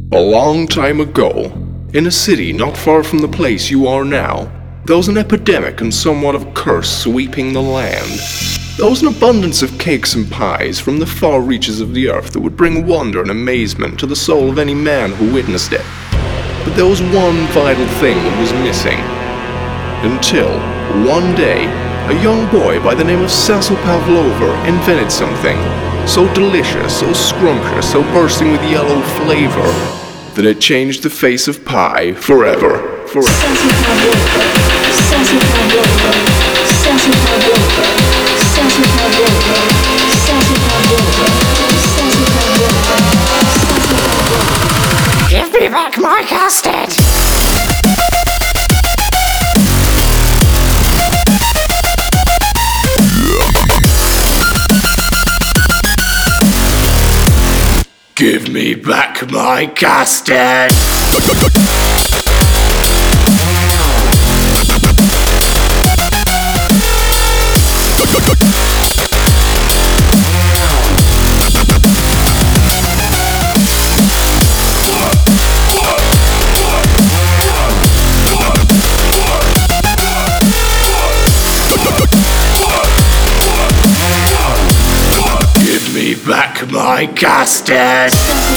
A long time ago, in a city not far from the place you are now, there was an epidemic and somewhat of a curse sweeping the land. There was an abundance of cakes and pies from the far reaches of the earth that would bring wonder and amazement to the soul of any man who witnessed it. But there was one vital thing that was missing. Until, one day, a young boy by the name of Cecil Pavlover invented something so delicious, so scrumptious, so bursting with yellow flavor, that it changed the face of pie forever. Give me back my custard! Give me back my custard! Give me back my custard!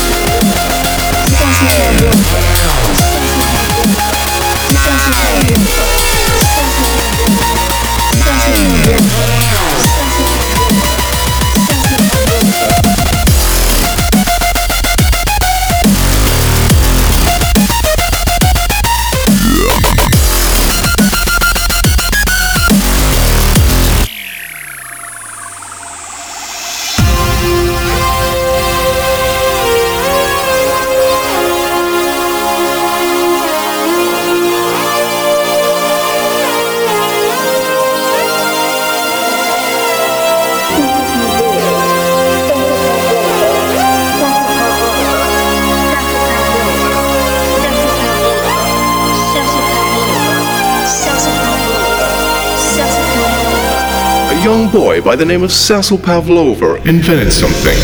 A young boy by the name of Cecil Pavlover invented something.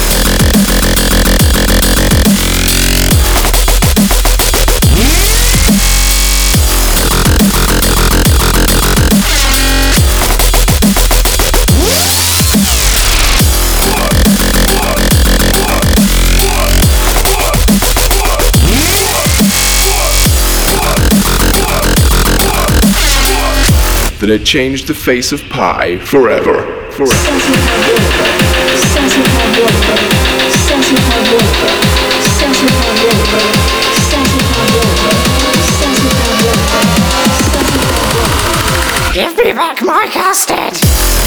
That it changed the face of pie forever. Give me back my custard!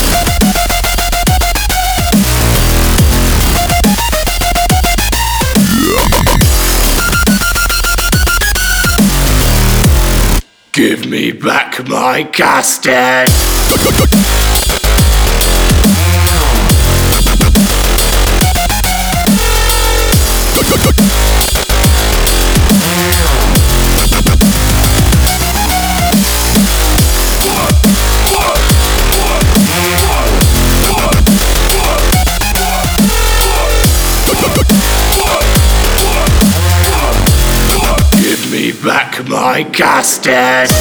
Give me back my custard! Give me back my custard!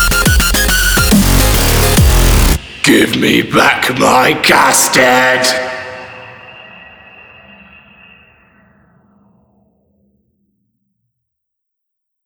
Give me back my custard!